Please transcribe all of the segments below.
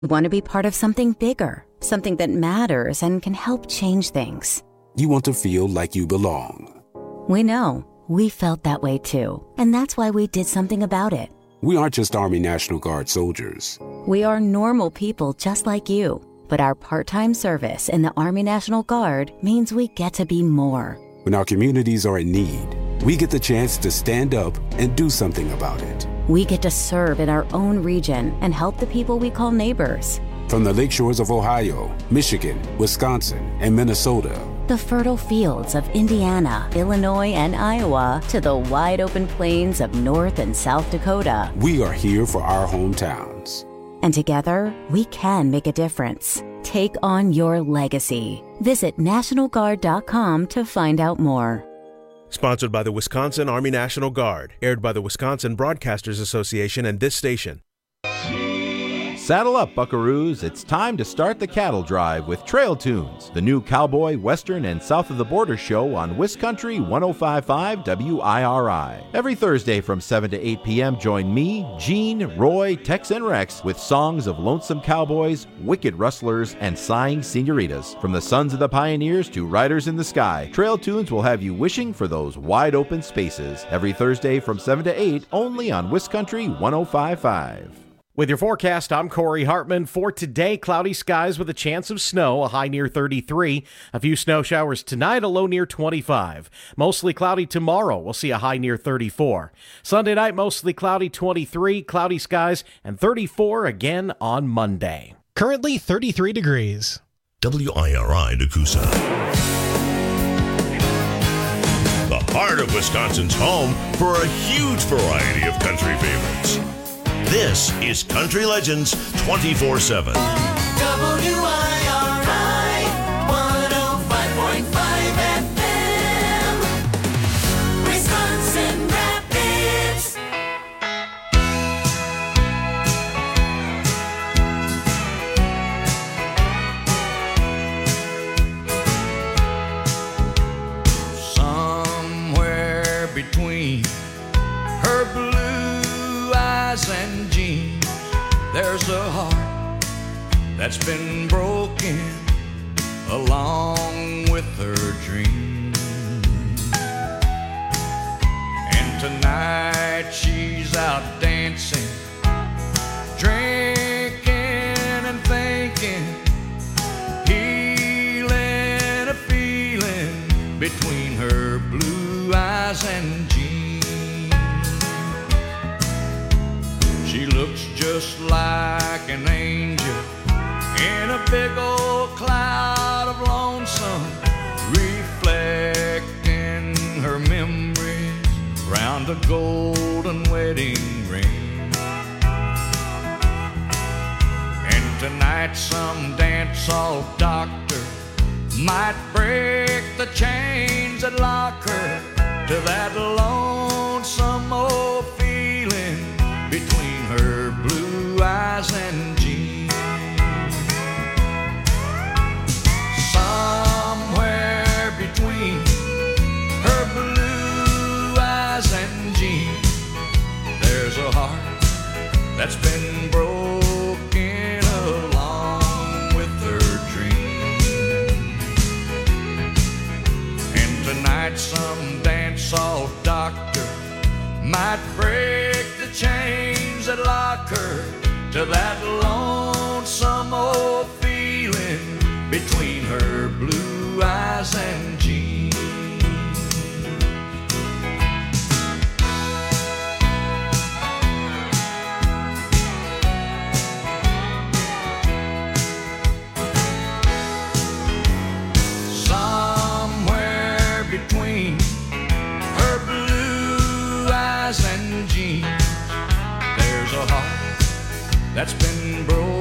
We want to be part of something bigger, something that matters and can help change things. You want to feel like you belong. We know. We felt that way too. And that's why we did something about it. We aren't just Army National Guard soldiers. We are normal people just like you. But our part-time service in the Army National Guard means we get to be more. When our communities are in need, we get the chance to stand up and do something about it. We get to serve in our own region and help the people we call neighbors. From the lakeshores of Ohio, Michigan, Wisconsin, and Minnesota, the fertile fields of Indiana, Illinois, and Iowa, to the wide open plains of North and South Dakota. We are here for our hometowns. And together, we can make a difference. Take on your legacy. Visit NationalGuard.com to find out more. Sponsored by the Wisconsin Army National Guard. Aired by the Wisconsin Broadcasters Association and this station. Saddle up, buckaroos. It's time to start the cattle drive with Trail Tunes, the new cowboy, western, and south of the border show on WisCountry 105.5 WIRI. Every Thursday from 7 to 8 p.m., join me, Gene, Roy, Tex, and Rex with songs of lonesome cowboys, wicked rustlers, and sighing senoritas. From the sons of the pioneers to riders in the sky, Trail Tunes will have you wishing for those wide open spaces. Every Thursday from 7 to 8, only on WisCountry 105.5. With your forecast, I'm Corey Hartman. For today, cloudy skies with a chance of snow, a high near 33. A few snow showers tonight, a low near 25. Mostly cloudy tomorrow, we'll see a high near 34. Sunday night, mostly cloudy, 23, cloudy skies, and 34 again on Monday. Currently 33 degrees. WIRI Nakusa. The heart of Wisconsin's home for a huge variety of country favorites. This is Country Legends 24/7. WIRI 105.5 FM, Wisconsin Rapids. Somewhere between her blue eyes and jeans, there's a heart that's been broken along with her dreams. And tonight she's out dancing, drinking and thinking, healing a feeling between her blue eyes and jeans. She looks just like an angel in a big old cloud of lonesome, reflecting her memories round a golden wedding ring. And tonight some dance-hall doctor might break the chains that lock her to that lonesome old feeling between her blue eyes and jeans. Somewhere between her blue eyes and jeans, there's a heart that's been broken along with her dreams. And tonight some dance-hall doctor might break the chains that lock her to that lonesome old feeling between her blue eyes and jeans. Somewhere between her blue eyes and jeans, there's a heart that's been broken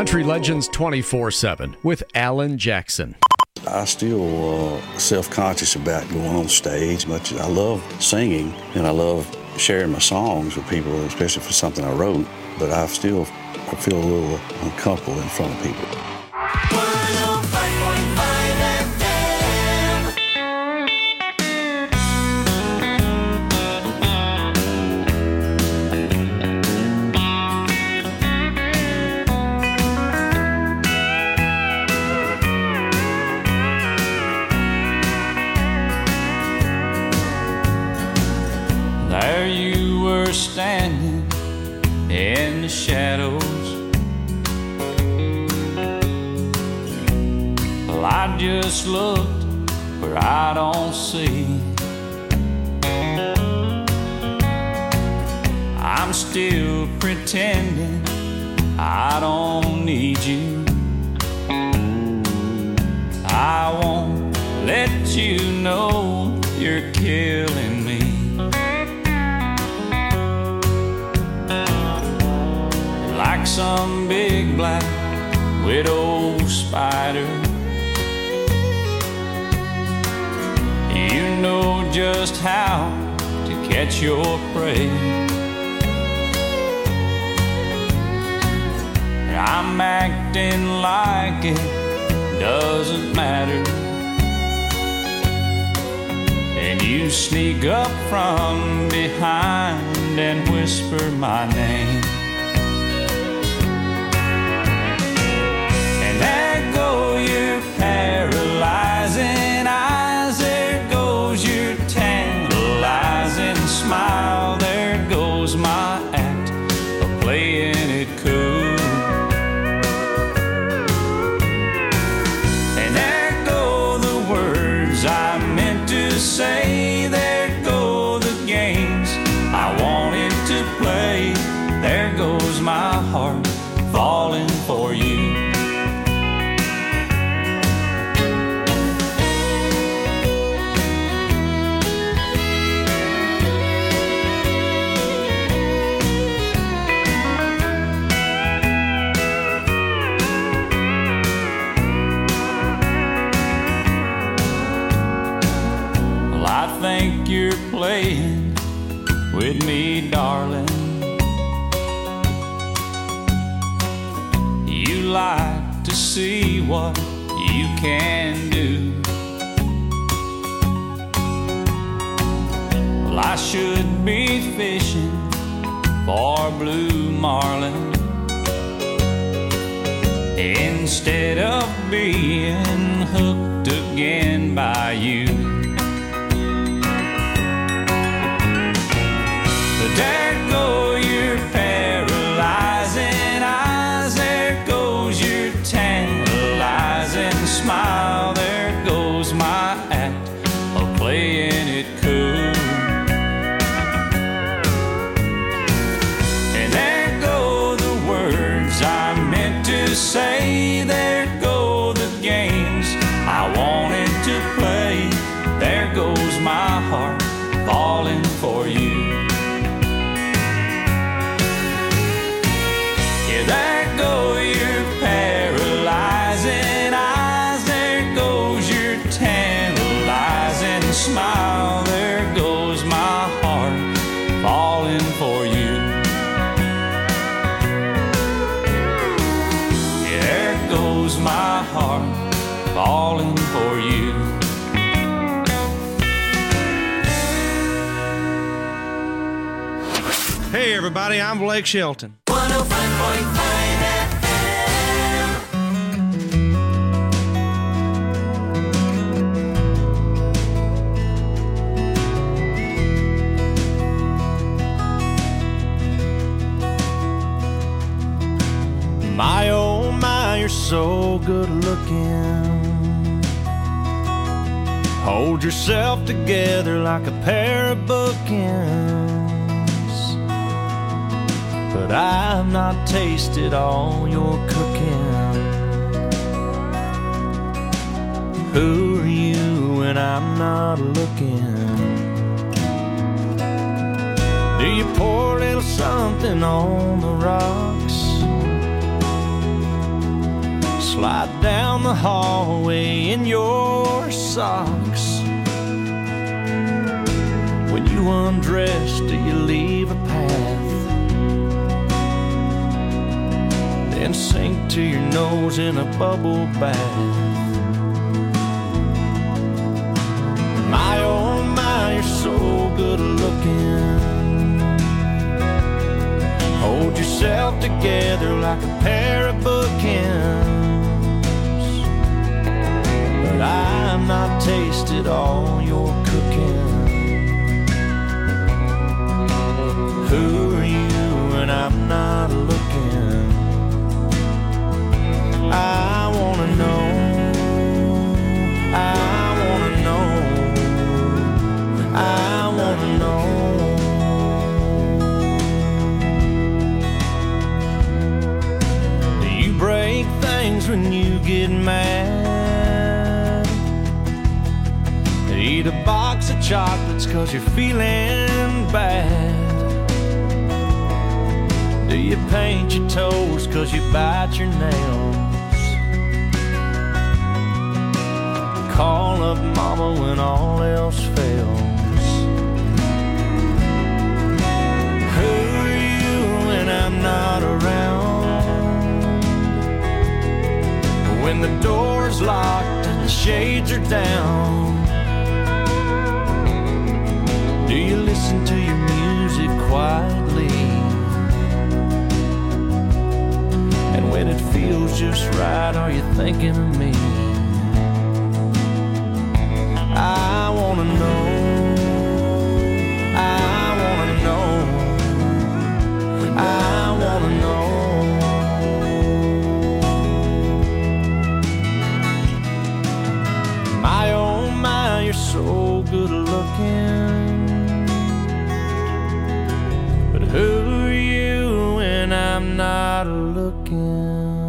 Country Legends 24/7 with Alan Jackson. I still self-conscious about going on stage, much as I love singing and I love sharing my songs with people, especially for something I wrote, but I feel a little uncomfortable in front of people. 105.5 FM. There you were standing in the shadows. Well, I just looked where I don't see. I'm still pretending I don't need you. I won't let you know you're killing me. Like some big black widow spider, you know just how to catch your prey. I'm acting like it doesn't matter, and you sneak up from behind and whisper my name. There go your paralyzing eyes, there goes your tantalizing smile, there goes my act of playing it cool. And there go the words I meant to say, there go the games I wanted to play, there goes my heart falling for you. Think you're playing with me, darling. You like to see what you can do. Well, I should be fishing for blue marlin instead of being hooked again by you. There go your paralyzing eyes, there goes your tantalizing smile, there goes my act of playing it cool. And there go the words I meant to say, there go the games I wanted to play, there goes my heart falling for you. There go your paralyzing eyes, there goes your tantalizing smile, there goes my heart falling for you. There goes my heart falling for you. Hey everybody, I'm Blake Shelton. 105.5 My oh my, you're so good looking. Hold yourself together like a pair of bookends. But I've not tasted all your cooking. Who are you when I'm not looking? Do you pour a little something on the rocks? slide down the hallway in your socks. When you undress, do you leave a path? Then sink to your nose in a bubble bath. My oh my, you're so good looking. Hold yourself together like a pair of bookends. But I've not tasted all your cooking. Who are you when I'm not looking? I wanna know. I wanna know. I wanna know. Do you break things when you get mad? Eat a box of chocolates 'cause you're feeling bad? Do you paint your toes 'cause you bite your nails? Call up mama when all else fails. Who are you when I'm not around? When the door's locked and the shades are down, do you listen to your music quietly? And when it feels just right, are you thinking of me? I wanna know. I wanna know. I wanna know. My oh my, you're so good looking. But who are you when I'm not looking?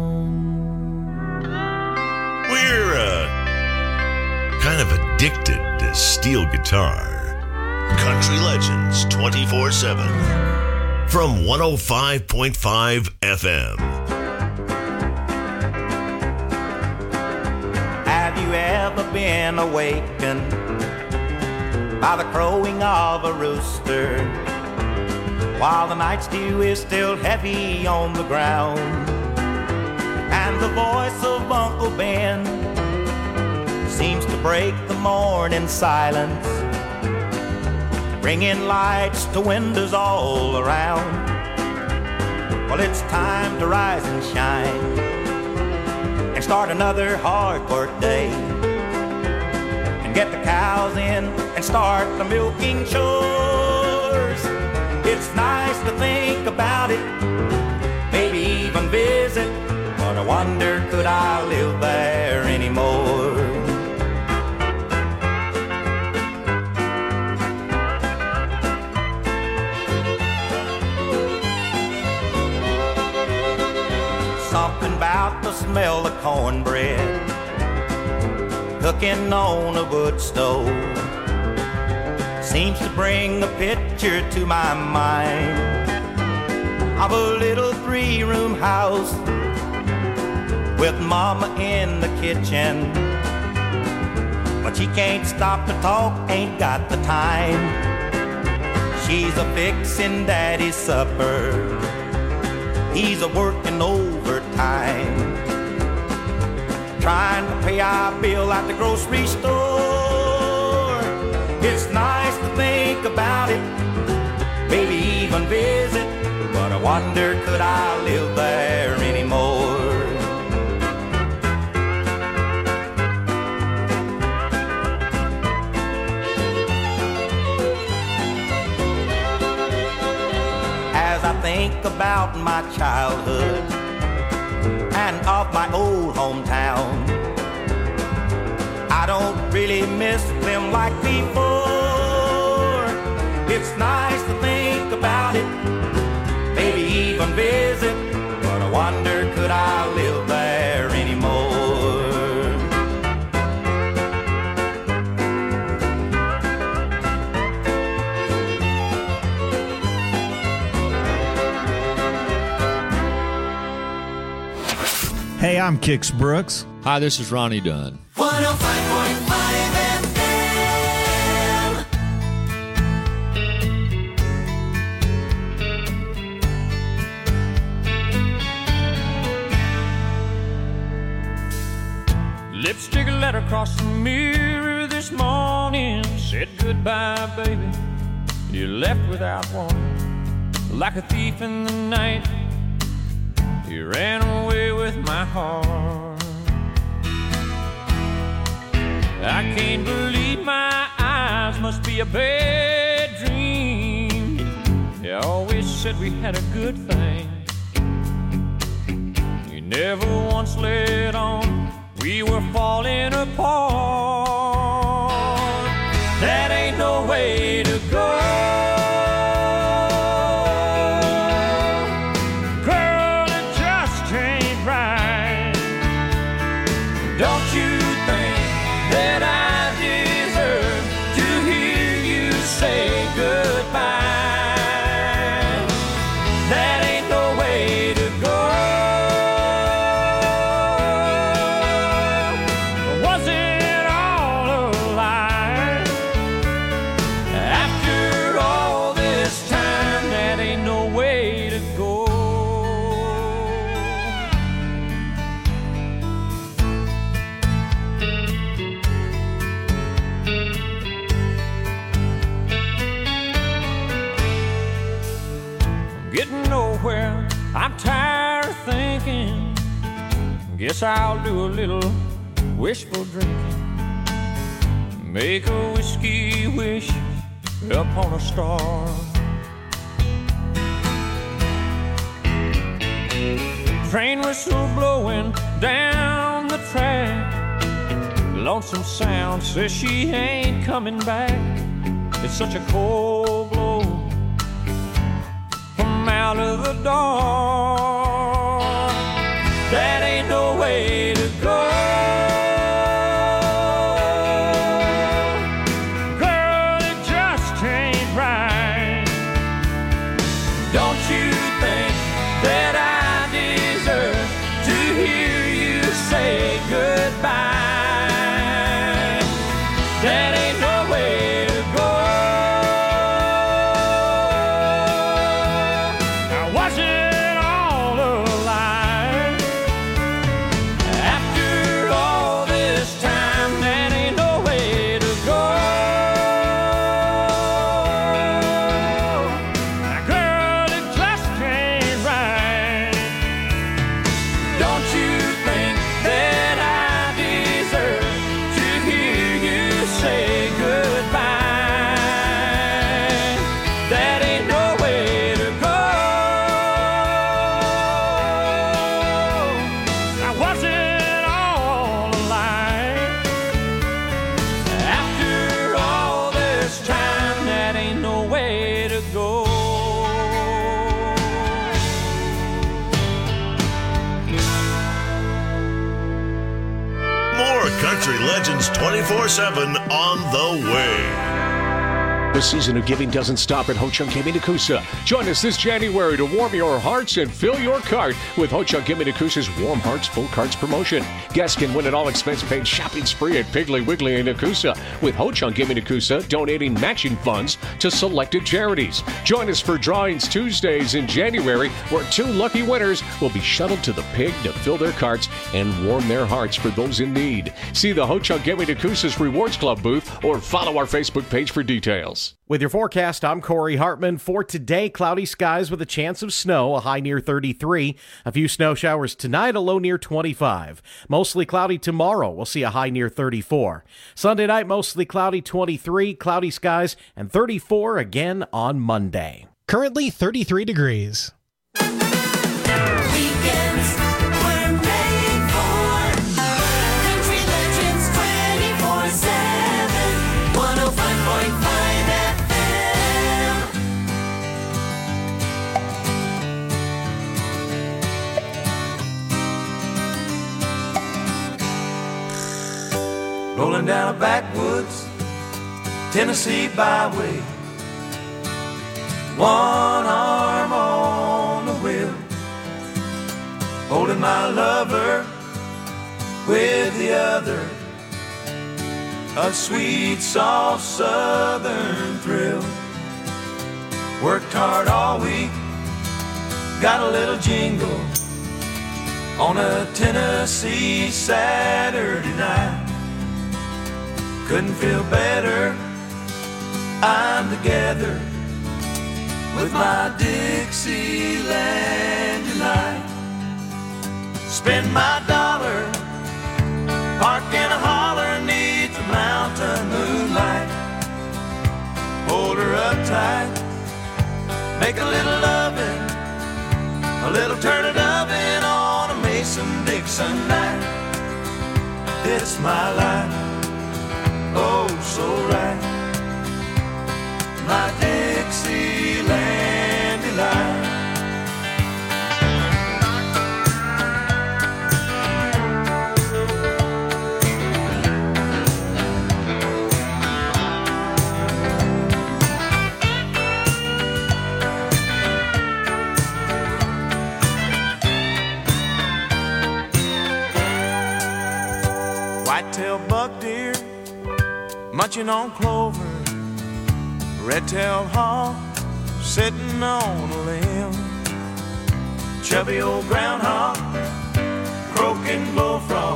We're kind of addicted to steel guitar. Country Legends 24/7 from 105.5 FM. Have you ever been awakened by the crowing of a rooster while the night dew is still heavy on the ground, and the voice of Uncle Ben seems to break the morning silence, bringing lights to windows all around? Well, it's time to rise and shine and start another hard work day and get the cows in and start the milking chores. It's nice to think about it, maybe even visit, but I wonder, could I live there anymore? Something about the smell of cornbread cooking on a wood stove seems to bring a picture to my mind of a little 3-room house with mama in the kitchen, but she can't stop to talk, ain't got the time. She's a fixin' daddy's supper, he's a working overtime, trying to pay our bill at the grocery store. It's nice to think about it, maybe even visit, but I wonder, could I live there anymore? As I think about my childhood and of my old hometown, I don't really miss them like before. It's nice to think about it, maybe even visit, but I wonder, could I live there anymore? Hey, I'm Kix Brooks. Hi, this is Ronnie Dunn. 105.5 Lipstick letter across the mirror this morning said goodbye, baby. You left without warning, like a thief in the night. You ran away with my heart. I can't believe my eyes, must be a bad dream. You always said we had a good thing. You never once let on we were falling apart. That ain't no way to go. Girl, it just ain't right. Don't you think that I deserve to hear you say goodbye? That ain't no way to go. I'm tired of thinking. Guess I'll do a little wishful drinking. Make a whiskey wish upon a star. Train whistle blowing down the track. Lonesome Sound says she ain't coming back. It's such a cold blow from out of the dark. That ain't no way to go. Girl, it just ain't right. Don't you think that I deserve to hear you say goodbye? That ain't no way to go. Now was it all a lie? After all this time, that ain't no way to go. Now girl, it just ain't right. Don't you think that I deserve to hear you say goodbye? That ain't no way to go. Now was it all a lie? After all this time, that ain't no way to go. More Country Legends 24/7 on the way. The season of giving doesn't stop at Ho-Chunk Gaming Nakusa. Join us this January to warm your hearts and fill your cart with Ho-Chunk Gaming Nakusa's Warm Hearts Full Carts promotion. Guests can win an all-expense-paid shopping spree at Piggly Wiggly in Nakusa, with Ho-Chunk Gaming Nakusa donating matching funds to selected charities. Join us for Drawings Tuesdays in January, where 2 lucky winners will be shuttled to the Pig to fill their carts and warm their hearts for those in need. See the Ho-Chunk Gaming Nakusa's Rewards Club booth or follow our Facebook page for details. With your forecast, I'm Corey Hartman. For today, cloudy skies with a chance of snow, a high near 33. A few snow showers tonight, a low near 25. Mostly cloudy tomorrow. We'll see a high near 34. Sunday night, mostly cloudy, 23. Cloudy skies, and 34 again on Monday. Currently 33 degrees. Weekends were made for Country Legends 24/7, 105.5 FM. Rolling down a backwoods Tennessee byway, one arm on the wheel, holding my lover with the other. A sweet, soft southern thrill. Worked hard all week, got a little jingle on a Tennessee Saturday night. Couldn't feel better, I'm together with my Dixieland delight. Spend my dollar, park in a holler neath the mountain moonlight. Hold her up tight, make a little lovin', a little turn it oven on a Mason-Dixon night. It's my life, oh so right, my Dixieland delight. White-tailed buck deer munching on clover, red-tailed hawk sitting on a limb, chubby old groundhog croaking bullfrog,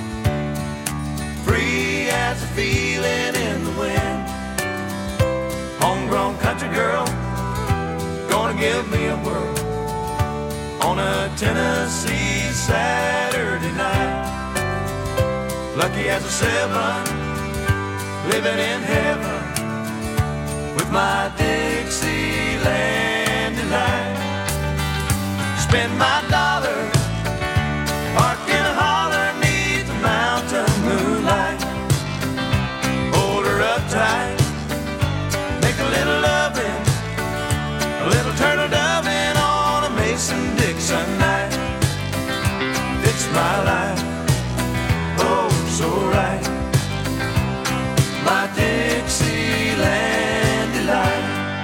free as a feeling in the wind. Homegrown country girl gonna give me a whirl on a Tennessee Saturday night. Lucky as a seven, living in heaven with my Dixieland delight. Spend my dollar, park in a holler neath the mountain moonlight. Hold her up tight, make a little lovin', a little turtle dovin' on a Mason-Dixon night. It's my life, oh so right, my Dixieland delight.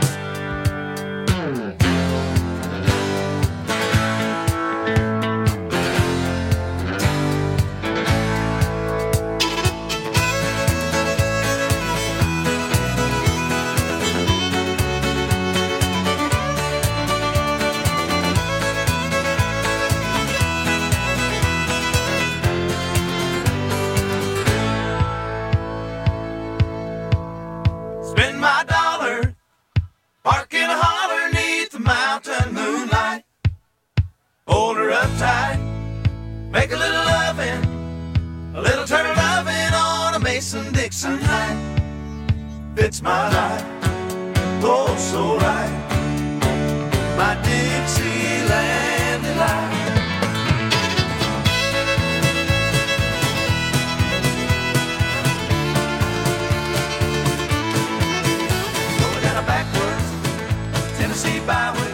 Spend my dollar, park in a holler neath the mountain moonlight. Hold her up tight, make a little lovin', a little turtle lovin' on a Mason-Dixon night. Fits my life, oh so right, my Dixieland delight. Tennessee byway.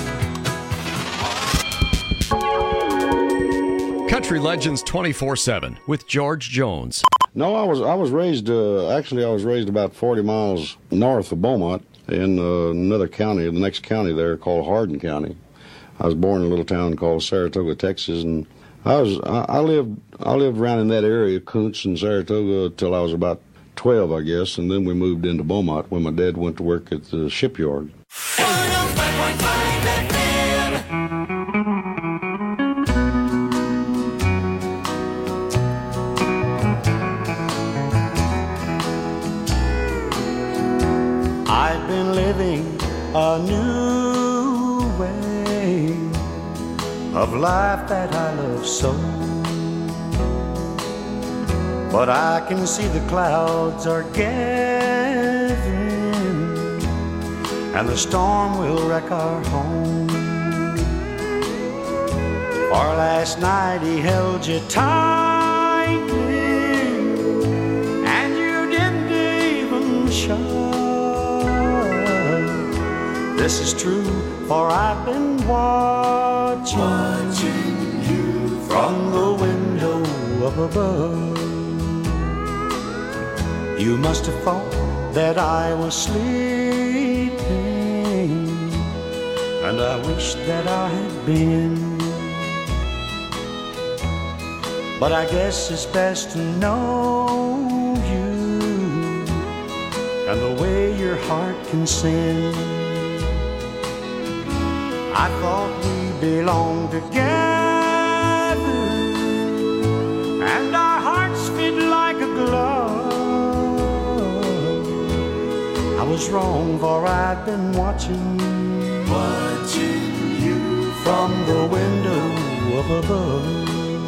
Country Legends 24/7 with George Jones. No, I was raised. Actually, I was raised about 40 miles north of Beaumont in another county, the next county there called Hardin County. I was born in a little town called Saratoga, Texas, and I lived around in that area, Kuntz and Saratoga, till I was about 12, I guess, and then we moved into Beaumont when my dad went to work at the shipyard. 105.5 FM. I've been living a new way of life that I love so, but I can see the clouds are gathering and the storm will wreck our home. For last night he held you tightly and you didn't even show. This is true, for I've been watching you from the window up above. You must have thought that I was sleeping, and I wish that I had been. but I guess it's best to know you and the way your heart can sing. I thought we belonged together, and our hearts fit like a glove. I was wrong, for I'd been watching you from the window up above.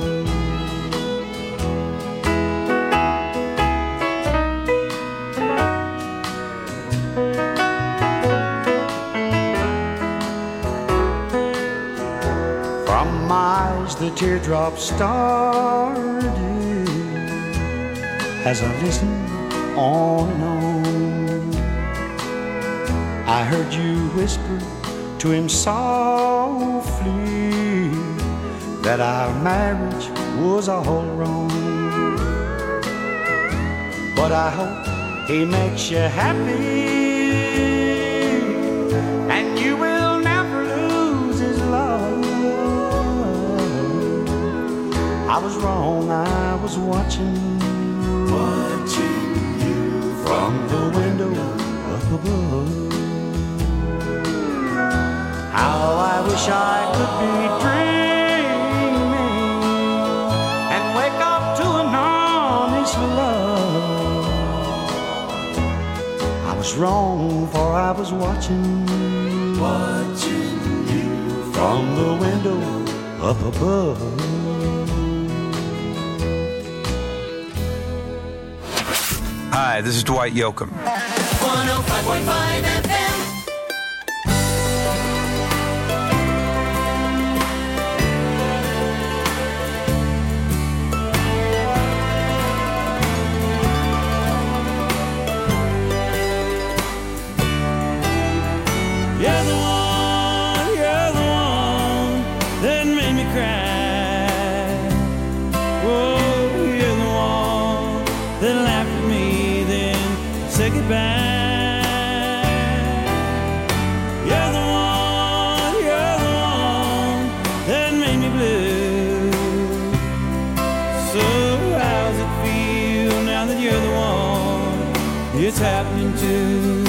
From my eyes the teardrops started as I listened on and on. I heard you whisper to him softly that our marriage was all wrong. But I hope he makes you happy, and you will never lose his love. I was wrong, I was watching you from the window up above. How I wish I could be dreaming and wake up to an honest love. I was wrong, for I was watching you from the window up above. Hi, this is Dwight Yoakam. 105.5 FM. You're the one that made me cry. Oh, you're the one that laughed at me, then said goodbye. You're the one that made me blue. So how's it feel now that you're the one it's happening to?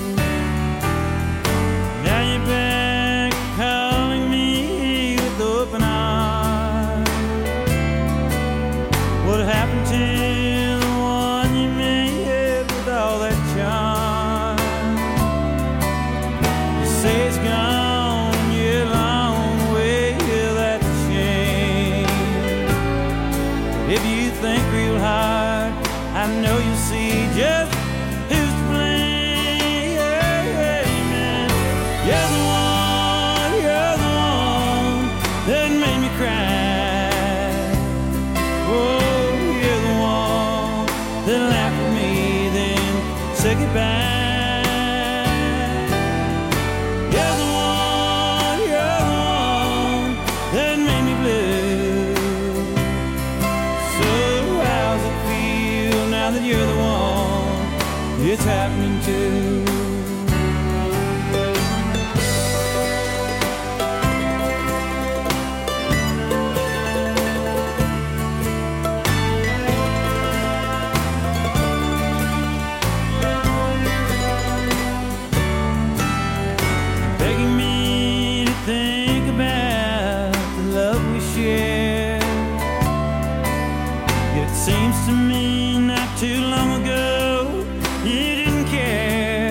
It's happening to. Begging me to think about the love we share. Yet it seems to me not too long ago you didn't care.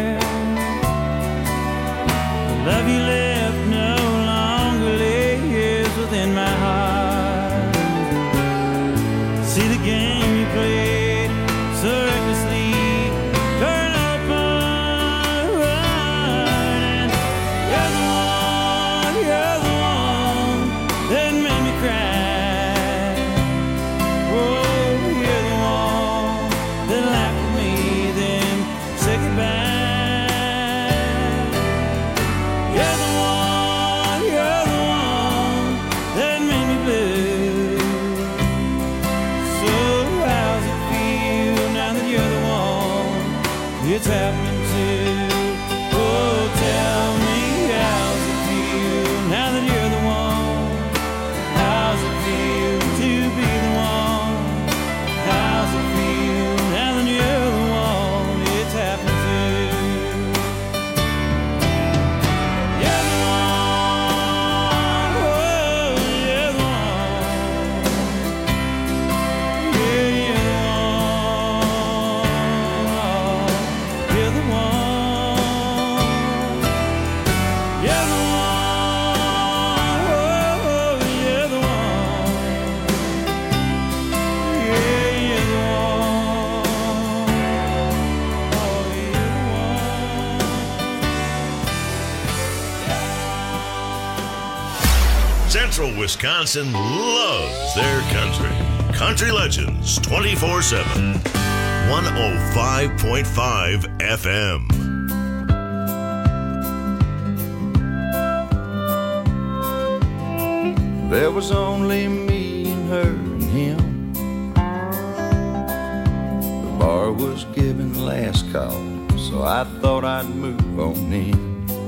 Central Wisconsin loves their country. Country Legends 24/7. 105.5 FM. There was only me and her and him. The bar was giving last call, so I thought I'd move on in.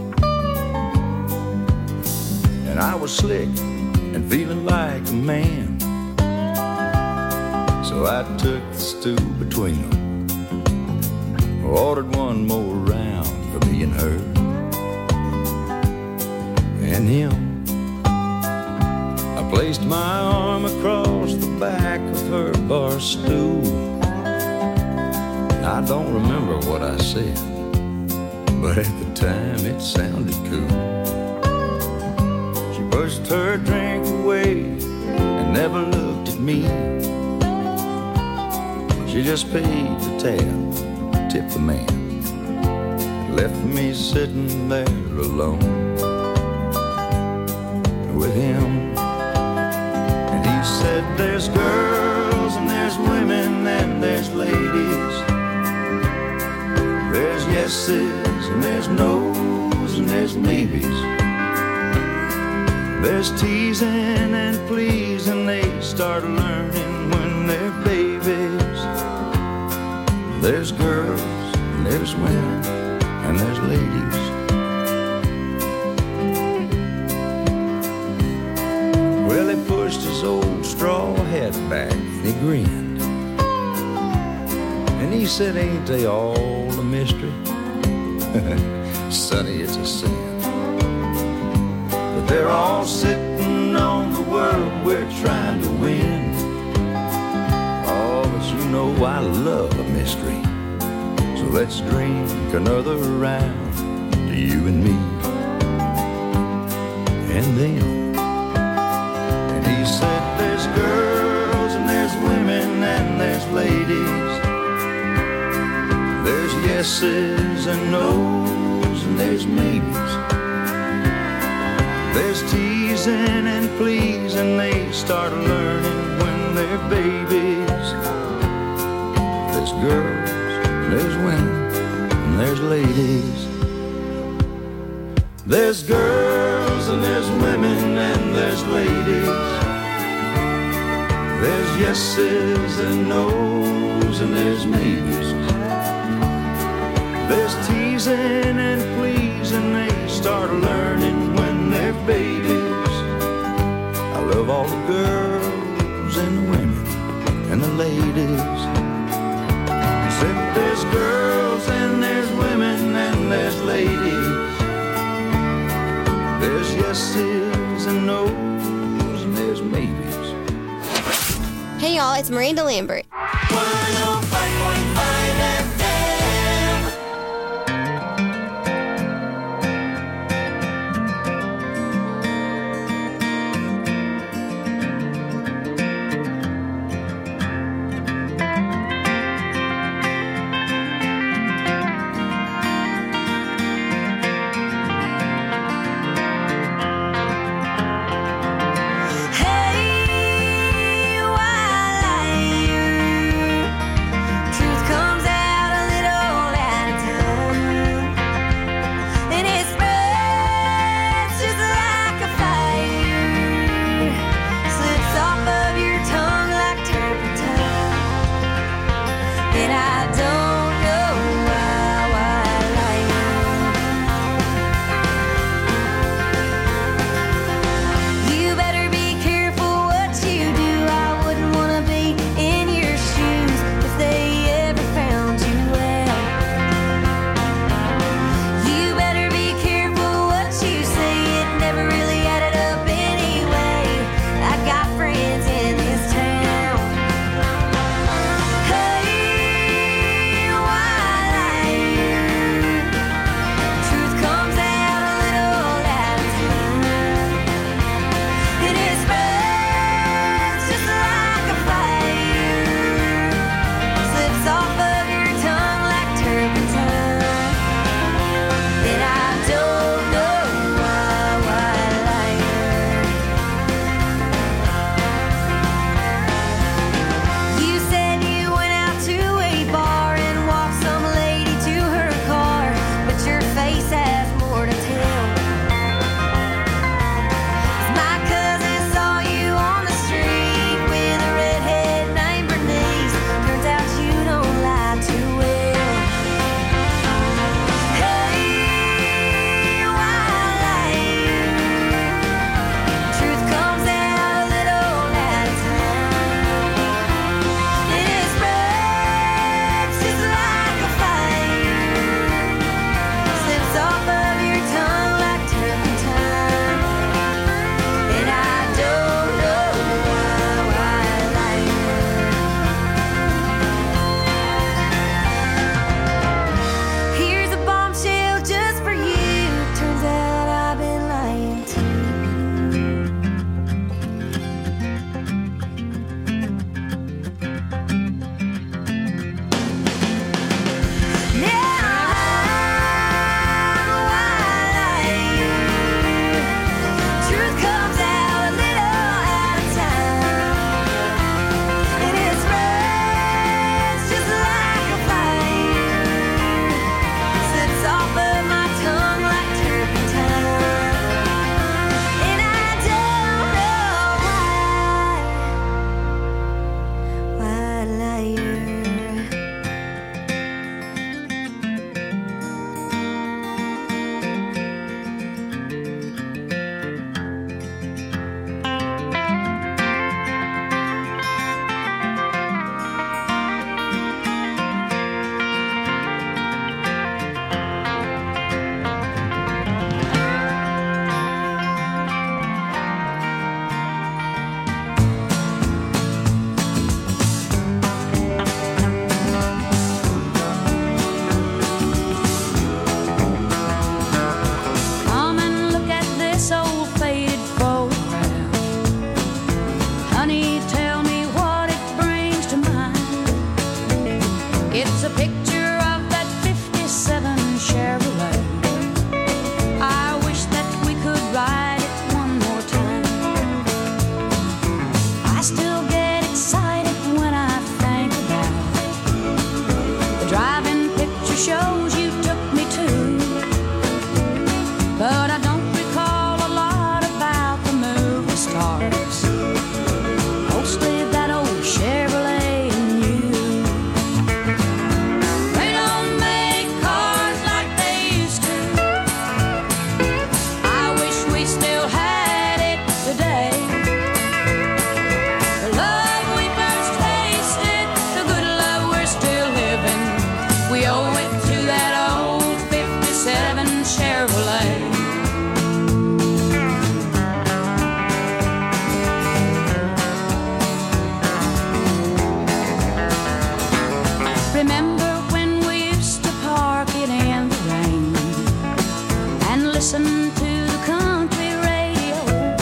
And I was slick and feeling like a man, so I took the stool between them, ordered one more round for me and her and him. I placed my arm across the back of her bar stool. I don't remember what I said, but at the time it sounded cool. She pushed her drink away and never looked at me. She just paid the tab, tipped the man, and left me sitting there alone with him. And he said, there's girls and there's women and there's ladies. There's yeses and there's no's and there's maybes. There's teasing and pleasing, they start learning when they're babies. There's girls and there's women and there's ladies. Well, he pushed his old straw hat back and he grinned. And he said, ain't they all a mystery? Sonny, it's a sin. But they're all sitting on the world we're trying to win. Oh, but you know I love a mystery. So let's drink another round to you and me and them. And he said, there's girls and there's women and there's ladies. There's yeses and no's and there's maybes. There's teasing and pleasing, they start learning when they're babies. There's girls, there's women, and there's ladies. There's girls and there's women and there's ladies. There's yeses and no's and there's maybes. There's teasing and pleasing, they start learning when they're babies. I love all the girls and the women and the ladies. I said there's girls and there's women and there's ladies. There's yeses and no's and there's maybes. Hey y'all, it's Miranda Lambert. 105.5 FM. Chevrolet. Remember when we used to park it in the rain and listen to the country radio?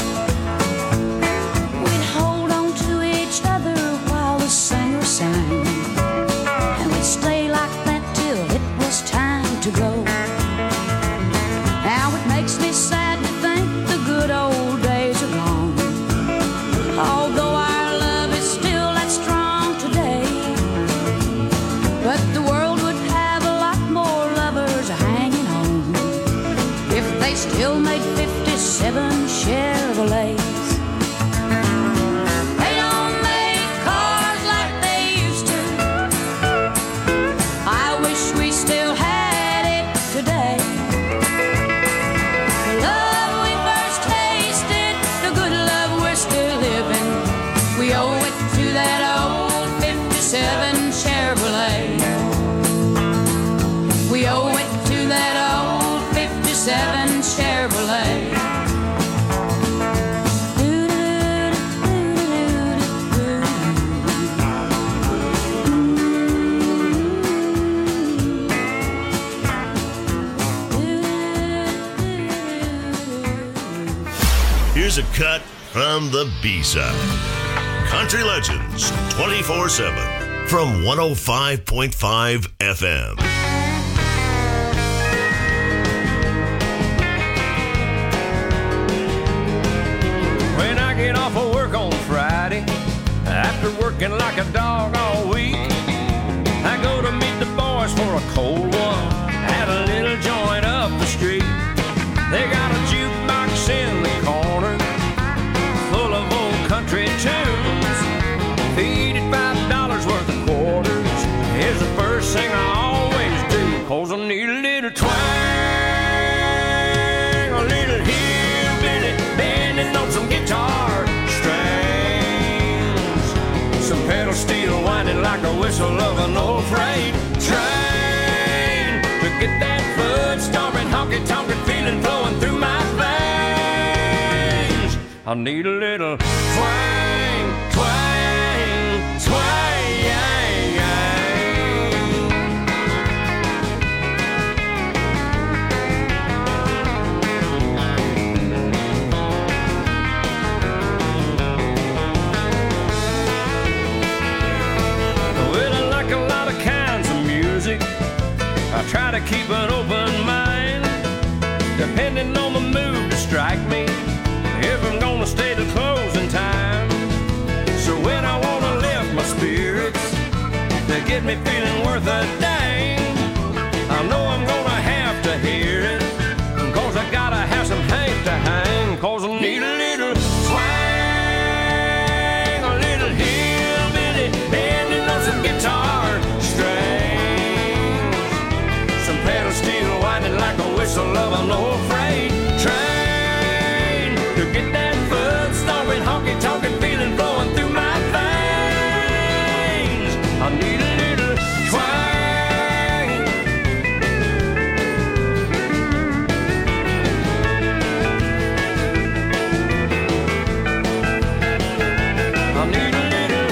We'd hold on to each other while the singer sang, and we'd stay like that till it was time to go. Now it makes me sad to think the good old days are gone, although our love is still that strong today. But the world would have a lot more lovers hanging on if they still made 57 Chevrolets. They don't make cars like they used to. I wish we still had it today. The love we first tasted, the good love we're still living, we owe it to that old 57 Chevrolet. We owe it to that old 57 Chevrolet. Here's a cut from the B-side. Country Legends 24/7 from 105.5 FM. When I get off of work on Friday, after working like a dog all week, I go to meet the boys for a cold one at a little joint up the street. They got a jukebox in the corner full of old country tunes. Feed it $5 worth of quarters is the first thing I always do, 'cause I need a little twang, a little hillbilly bending on some guitar strings, some pedal steel winding like a whistle of an old freight train, to get that foot stomping, honky-tonkin' feeling flowing through my veins. I need a little twang, twang, twang. Well, I like a lot of kinds of music. I try to keep an open mind, depending on the mood to strike me, if I'm gonna stay till closing time. So when I wanna lift my spirits to get me feeling worth a dang, I know I'm gonna have to hear it, 'cause I gotta have some hate to hang, 'cause I need a little twang, a little hillbilly bending on some guitar strings, some pedal steel winding like a whistle of an old freight train, to get that foot stomping, honky-tonkin' feeling flowing through my veins. I need a little twang. I need a little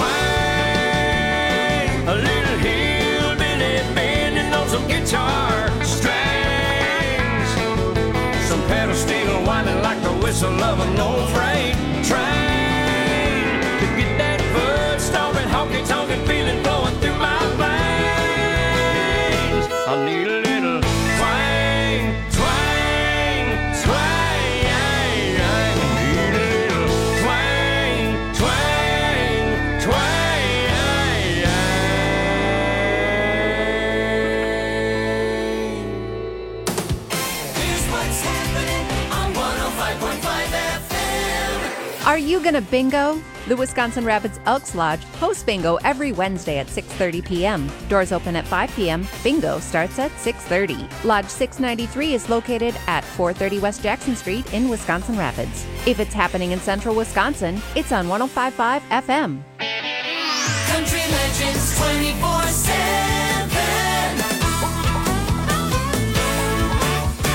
twang, a little hillbilly bending on some guitar strings, some pedal steel winding like the whistle of an old freight train, to get that foot stomping, honky-tonkin' feeling flowing through my veins. I need a little twang, twang, twang. Need a little twang, twang, twang. Here's what's happening on 105.5 FM. Are you gonna bingo? The Wisconsin Rapids Elks Lodge hosts bingo every Wednesday at 6:30 p.m. Doors open at 5 p.m. Bingo starts at 6:30. Lodge 693 is located at 430 West Jackson Street in Wisconsin Rapids. If it's happening in central Wisconsin, it's on 105.5 FM. Country Legends 24/7.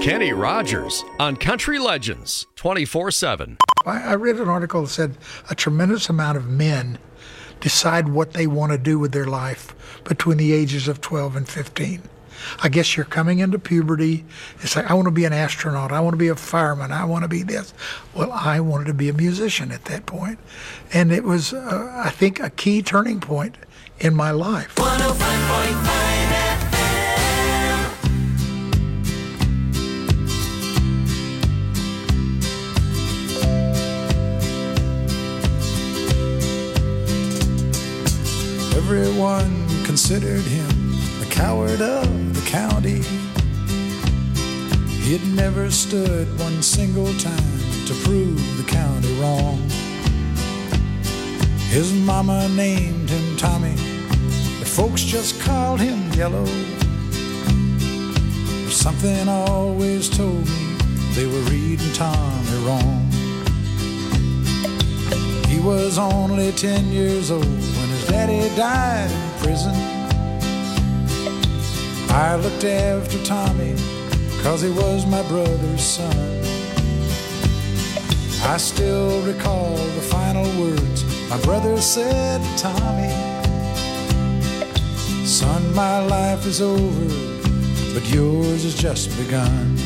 Kenny Rogers on Country Legends 24/7. I read an article that said a tremendous amount of men decide what they want to do with their life between the ages of 12 and 15. I guess you're coming into puberty. It's like, I want to be an astronaut. I want to be a fireman. I want to be this. Well, I wanted to be a musician at that point. And it was, I think, a key turning point in my life. 105.5 Everyone considered him the coward of the county. He had never stood one single time to prove the county wrong. His mama named him Tommy, but folks just called him Yellow. But something always told me they were reading Tommy wrong. He was only 10 years old when his daddy died in prison. I looked after Tommy 'cause he was my brother's son. I still recall the final words my brother said to Tommy. Son, my life is over, but yours has just begun.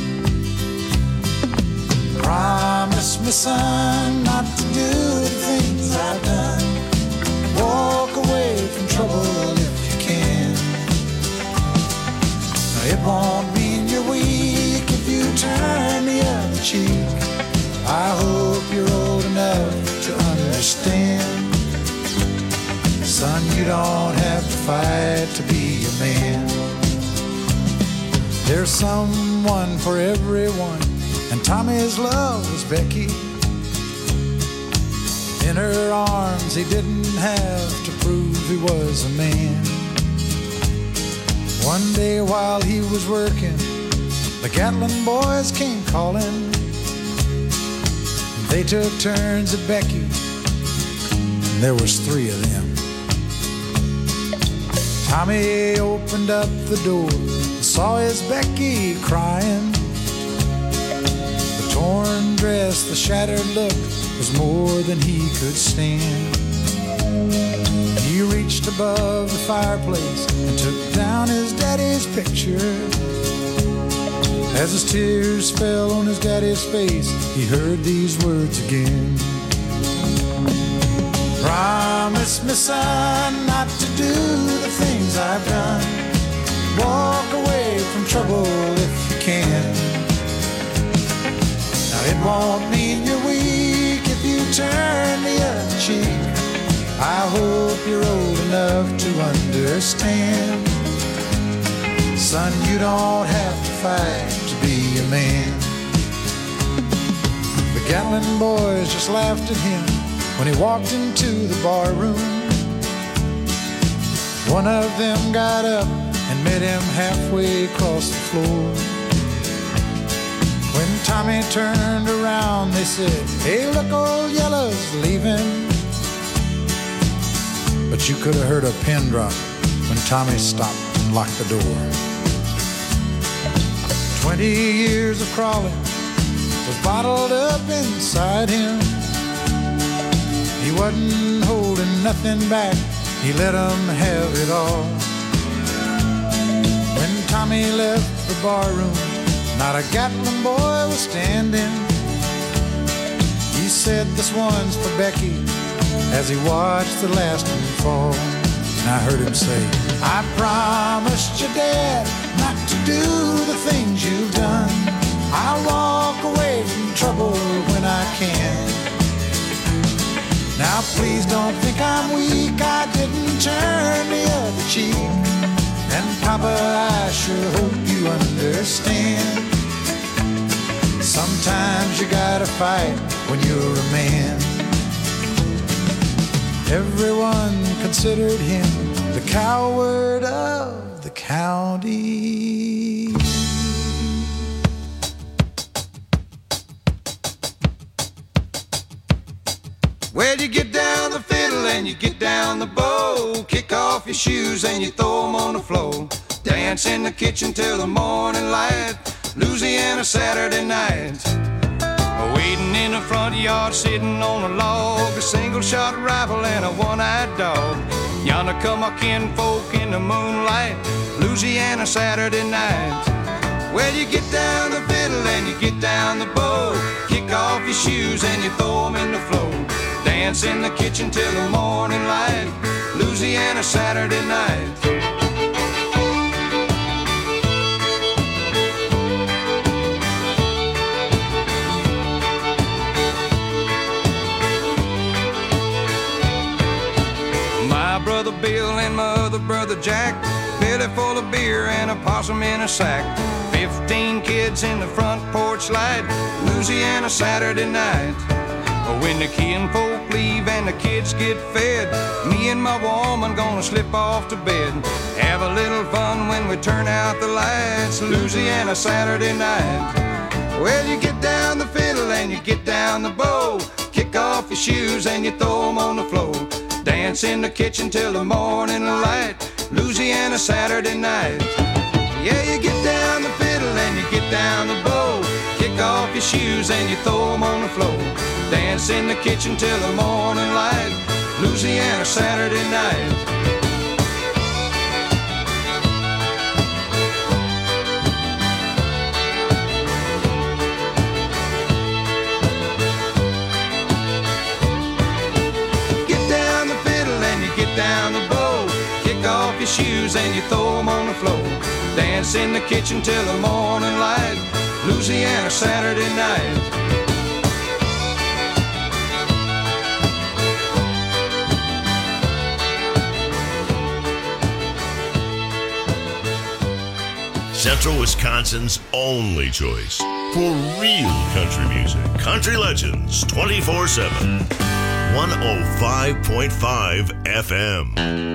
Promise me, son, not to do the things I've done. Walk away from trouble if you can. Now, it won't mean you're weak if you turn the other cheek. I hope you're old enough to understand. Son, you don't have to fight to be a man. There's someone for everyone, and Tommy's love was Becky. In her arms he didn't have to prove he was a man. One day while he was working, the Gatlin boys came calling. They took turns at Becky, and there was 3 of them. Tommy opened up the door and saw his Becky crying. The torn dress, the shattered look was more than he could stand. He reached above the fireplace and took down his daddy's picture. As his tears fell on his daddy's face, he heard these words again. Promise me, son, not to do the things I've done. Walk away from trouble if you can. Now, it won't mean you're weak if you turn the other cheek. I hope you're old enough to understand. Son, you don't have to fight to be a man. The Gatlin boys just laughed at him when he walked into the bar room. One of them got up and met him halfway across the floor. When Tommy turned around, they said, "Hey, look, old Yellow's leaving." But you could have heard a pin drop when Tommy stopped and locked the door. 20 years of crawling was bottled up inside him. He wasn't holding nothing back, he let them have it all. When Tommy left the bar room, not a Gatlin boy was standing. He said, "This one's for Becky," as he watched the last one fall. And I heard him say, "I promised your dad not to do the things you've done. I'll walk away from trouble when I can. Now please don't think I'm weak, I didn't turn the other cheek. And Papa, I sure hope you understand. Sometimes you gotta fight when you're a man." Everyone considered him the coward of the county. Well, you get down the fiddle and you get down the bow, kick off your shoes and you throw them on the floor. Dance in the kitchen till the morning light, Louisiana Saturday night. Waiting in the front yard, sitting on a log, a single-shot rifle and a one-eyed dog. Yonder come our kinfolk in the moonlight, Louisiana Saturday night. Well, you get down the fiddle and you get down the bow, kick off your shoes and you throw 'em in the floor. Dance in the kitchen till the morning light, Louisiana Saturday night. Brother Bill and my other brother Jack, belly full of beer and a possum in a sack. 15 kids in the front porch light, Louisiana Saturday night. When the kinfolk leave and the kids get fed, me and my woman gonna slip off to bed. Have a little fun when we turn out the lights, Louisiana Saturday night. Well, you get down the fiddle and you get down the bow, kick off your shoes and you throw 'em on the floor. Dance in the kitchen till the morning light, Louisiana Saturday night. Yeah, you get down the fiddle and you get down the bow, kick off your shoes and you throw 'em on the floor. Dance in the kitchen till the morning light, Louisiana Saturday night. Down the bow, kick off your shoes and you throw 'em on the floor. Dance in the kitchen till the morning light, Louisiana Saturday night. Central Wisconsin's only choice for real country music. Country Legends 24/7. 105.5 FM.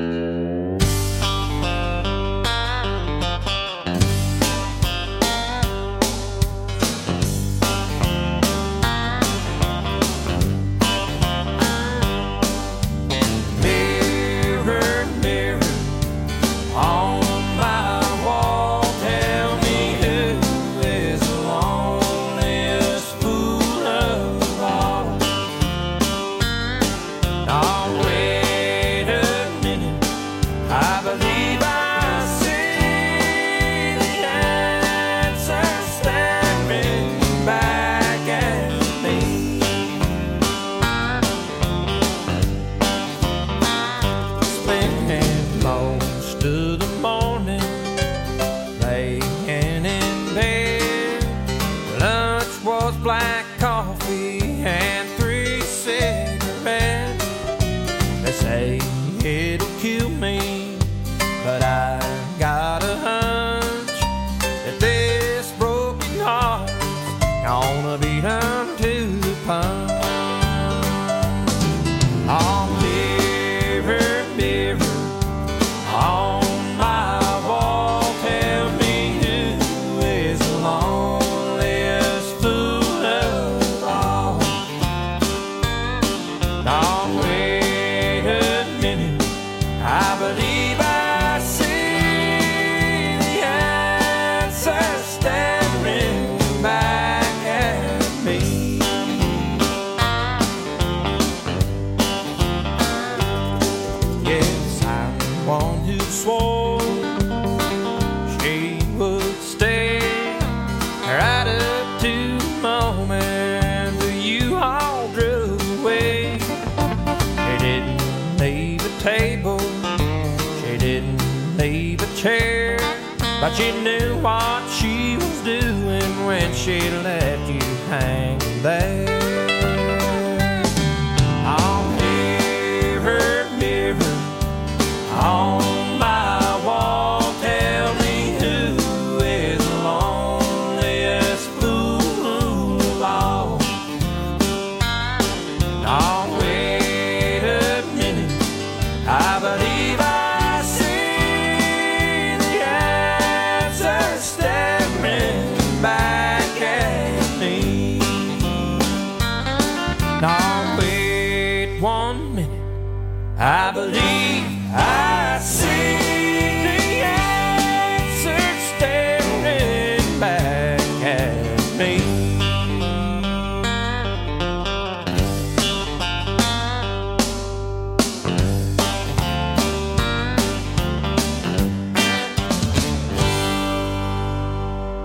But you knew what she was doing when she let you hang there. Oh, mirror, mirror on my wall, tell me who is the loneliest fool of all. Oh, wait a minute, I believe I staring back at me.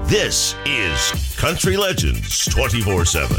This is Country Legends 24/7.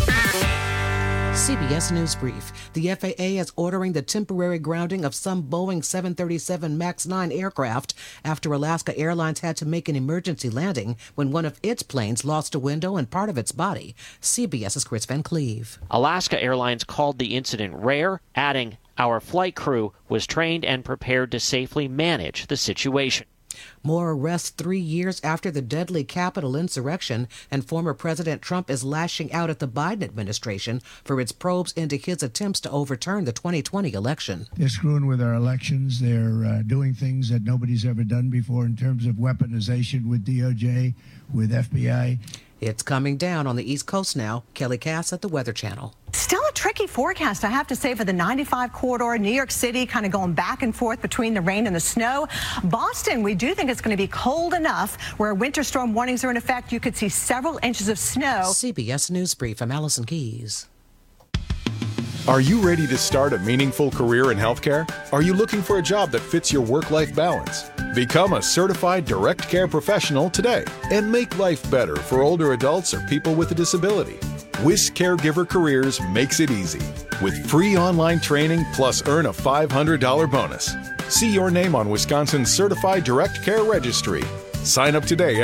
CBS News Brief. The FAA is ordering the temporary grounding of some Boeing 737 MAX 9 aircraft after Alaska Airlines had to make an emergency landing when one of its planes lost a window and part of its body. CBS's Chris Van Cleve. Alaska Airlines called the incident rare, adding, "Our flight crew was trained and prepared to safely manage the situation." More arrests 3 years after the deadly Capitol insurrection, and former President Trump is lashing out at the Biden administration for its probes into his attempts to overturn the 2020 election. They're screwing with our elections. They're doing things that nobody's ever done before in terms of weaponization with DOJ, with FBI. It's coming down on the East Coast now. Kelly Cass at the Weather Channel. Still a tricky forecast, I have to say, for the 95 corridor. New York City kind of going back and forth between the rain and the snow. Boston, we do think it's going to be cold enough where winter storm warnings are in effect. You could see several inches of snow. CBS News Brief. I'm Allison Keys. Are you ready to start a meaningful career in healthcare? Are you looking for a job that fits your work-life balance? Become a certified direct care professional today and make life better for older adults or people with a disability. WIS Caregiver Careers makes it easy. With free online training plus earn a $500 bonus. See your name on Wisconsin's Certified Direct Care Registry. Sign up today at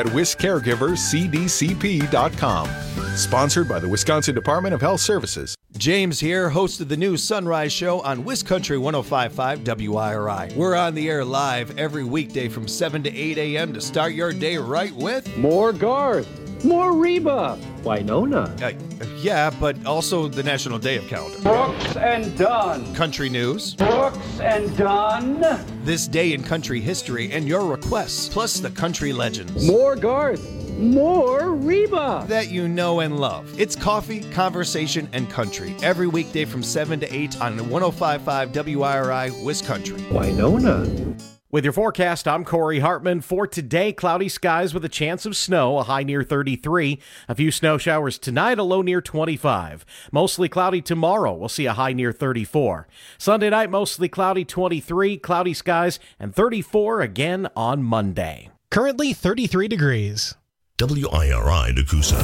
wiscaregivercdcp.com. Sponsored by the Wisconsin Department of Health Services. James here, host of the new Sunrise Show on WisCountry 105.5 WIRI. We're on the air live every weekday from 7 to 8 a.m. to start your day right with more Garth, more Reba, Winona. Yeah, but also the National Day of Calendar. Brooks and Dunn. Country news. Brooks and Dunn. This day in country history and your requests, plus the country legends. More Garth. More Reba. That you know and love. It's coffee, conversation, and country. Every weekday from 7 to 8 on 105.5 WIRI, WisCountry. Winona. With your forecast, I'm Corey Hartman. For today, cloudy skies with a chance of snow, a high near 33. A few snow showers tonight, a low near 25. Mostly cloudy tomorrow, we'll see a high near 34. Sunday night, mostly cloudy, 23, cloudy skies, and 34 again on Monday. Currently 33 degrees. WIRI Nakusa.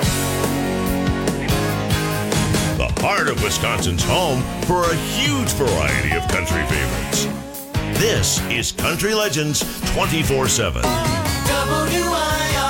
The heart of Wisconsin's home for a huge variety of country favorites. This is Country Legends 24/7. WIRI.